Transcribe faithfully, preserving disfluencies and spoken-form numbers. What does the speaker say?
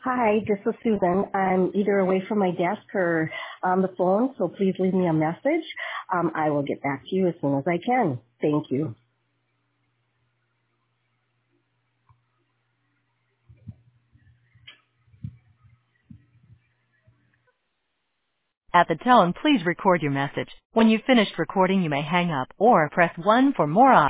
Hi, this is Susan. I'm either away from my desk or on the phone, so please leave me a message. Um, I will get back to you as soon as I can. Thank you. At the tone, please record your message. When you've finished recording, you may hang up or press one for more options.